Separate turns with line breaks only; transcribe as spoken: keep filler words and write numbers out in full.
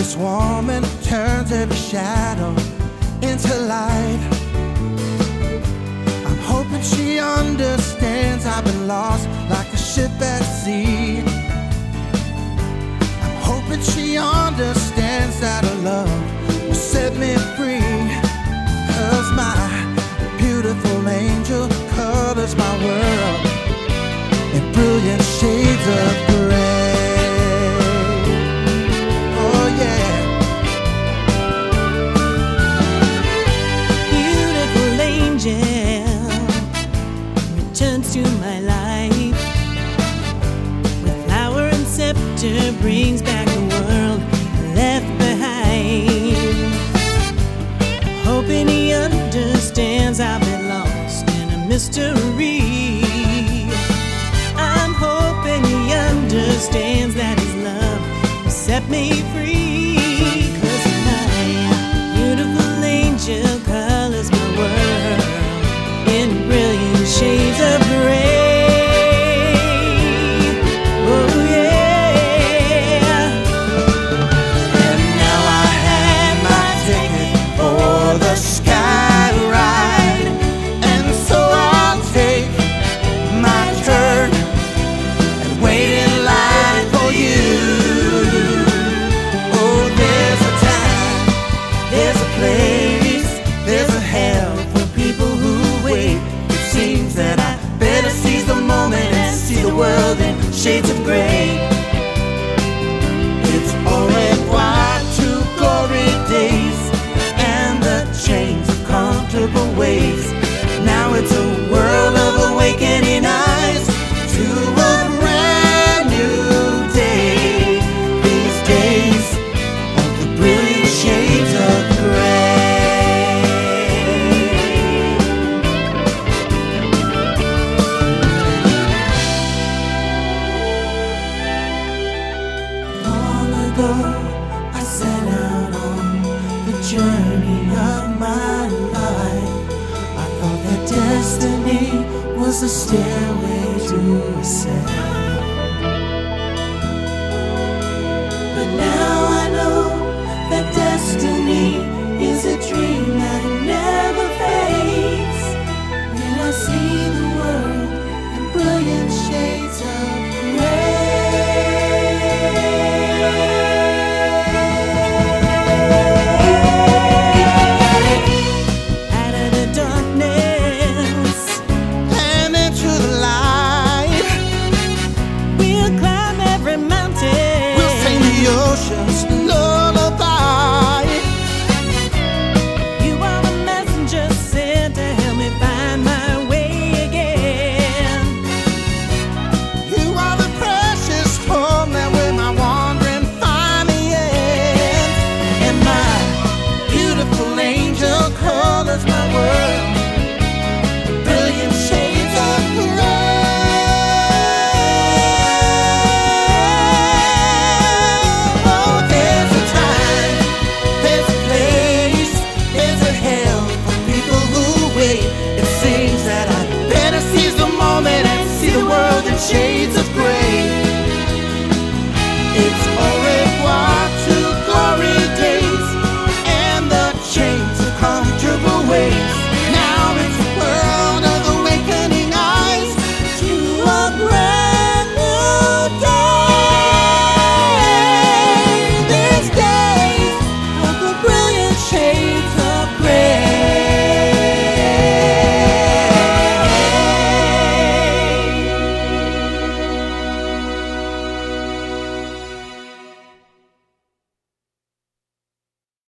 This woman turns every shadow into light. I'm hoping she understands I've been lost like a ship at sea. I'm hoping she understands that her love will set me free. 'Cause my beautiful angel colors my world in brilliant shades of gray. Oh yeah.
Beautiful angel returns to my life with flower and scepter, brings back the world left behind. Hoping he understands I've been lost in a mystery. I'm hoping he understands that his love will set me free. 'Cause my beautiful angel colors my world in brilliant shades of gray. Oh yeah.
And now I have my ticket for the sky ride, and so I'll take my turn and wait in line for you. Oh, there's a time, there's a place, there's a hell for people who wait. It seems that I better seize the moment and see the world in shades of gray. It's au revoir to glory days and the chains of comfortable ways. Now it's a world of awakening eyes to a brand new day. These days of the brilliant shades of gray. Long ago I set out on the journey of my life. I thought that destiny was a stairway to ascend, but now I know that destiny